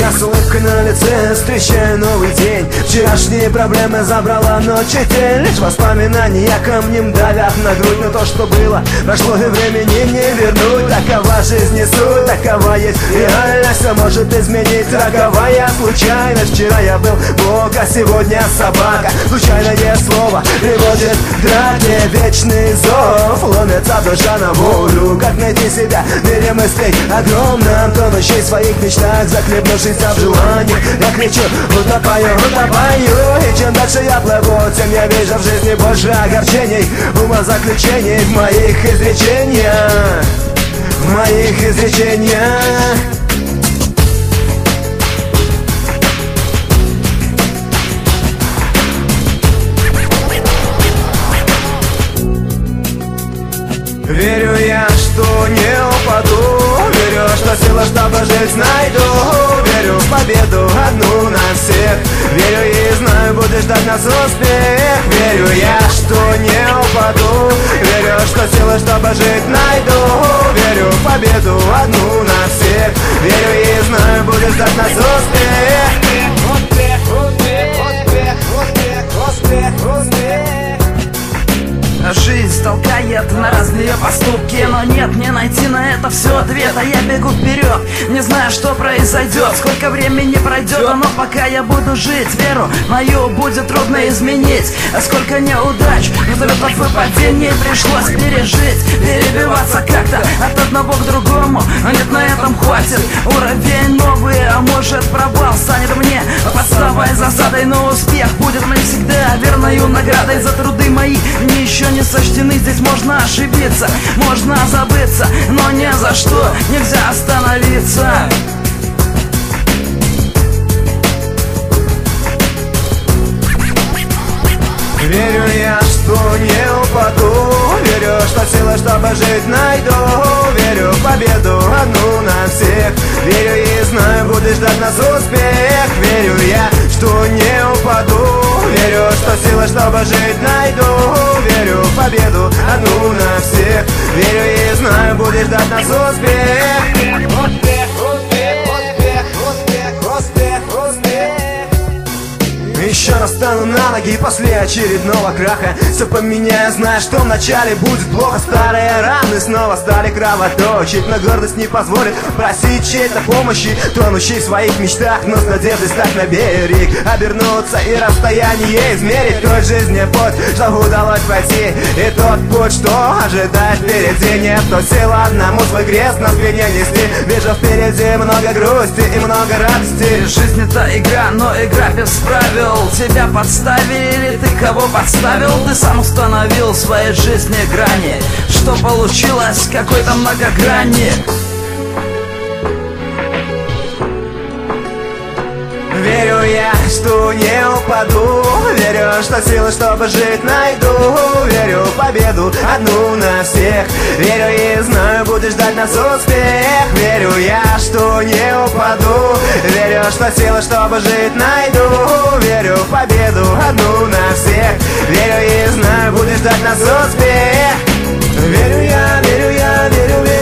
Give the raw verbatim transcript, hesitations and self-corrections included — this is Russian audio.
Я с улыбкой на лице встречаю новый день. Вчерашние проблемы забрала ночь и тень. Лишь воспоминания камнем давят на грудь. Но то, что было, прошло и времени не вернуть. Такова жизнь не суть, такова есть реальность. Все может изменить роковая случайность. Вчера я был бог, а сегодня собака. Случайное слово приводит к драке. Вечный зов, ломится душа на волю. Как найти себя в мире мыслей огромном, тонущий в своих мечтах, захлебнувшийся в желаниях. Я кричу, утопаю, утопаю. И чем дальше я плыву, тем я вижу в жизни больше огорчений, умозаключений в моих изречениях, в моих изречениях. Верю я, что не упаду. Верю, что сила, чтобы жить, найду. Верю в победу одну на всех. Верю и знаю, будет ждать нас успех. Верю я, что не упаду. Верю, что сила, чтобы жить, найду. Верю в победу одну на всех. Верю и знаю, будет ждать нас успех. Успех, успех, успех, успех, успех, успех. Жизнь толкает на разные поступки, но нет, не найти на это все ответа. Я бегу вперед, не знаю, что произойдет, сколько времени пройдет, но пока я буду жить, веру мою будет трудно изменить. А сколько неудач, взлетов и падений пришлось пережить, перебиваться как-то от одного к другому. Нет, на этом хватит, уровень новый, а может провал станет мне подставой, засадой, но успех будет мне всегда верною наградой за труды мои. Мне еще не сочтены, здесь можно ошибиться, можно забыться, но ни за что нельзя остановиться. Верю я, что не упаду. Верю, что сила, чтобы жить, найду. Верю в победу одну на всех. Верю и знаю, будет ждать нас успех. Верю я, что не упаду. Верю, что сила, чтобы жить, найду. Верю в победу одну на всех. Верю и знаю, будет ждать нас успех. Успех, успех, успех, успех, успех, успех. Еще раз стану на ноги после очередного краха. Все поменяю, зная, что вначале будет плохо. Старые раны снова стали кровоточить, но гордость не позволит просить чьей-то помощи. Тонущий в своих мечтах, но с надеждой стать на берег, обернуться и расстояние измерить. Той жизни путь, что удалось пройти, и тот путь, что ожидает впереди. Нет, то сила одному свой крест на спине нести. Вижу впереди много грусти и много радости. Жизнь это игра, но игра без правил. Тебя подставили или ты кого подставил? Ты сам установил в своей жизни грани, что получилось какой-то многогранник. Верю я, что не упаду. Верю, что силы, чтобы жить, найду. Верю в победу одну на всех. Верю и знаю, будет ждать нас успех. Верю я, что не упаду. Верю, что силы, чтобы жить, найду. Верю в победу одну на всех. Верю и знаю, будет ждать нас успех. Верю я, верю я, верю, верю.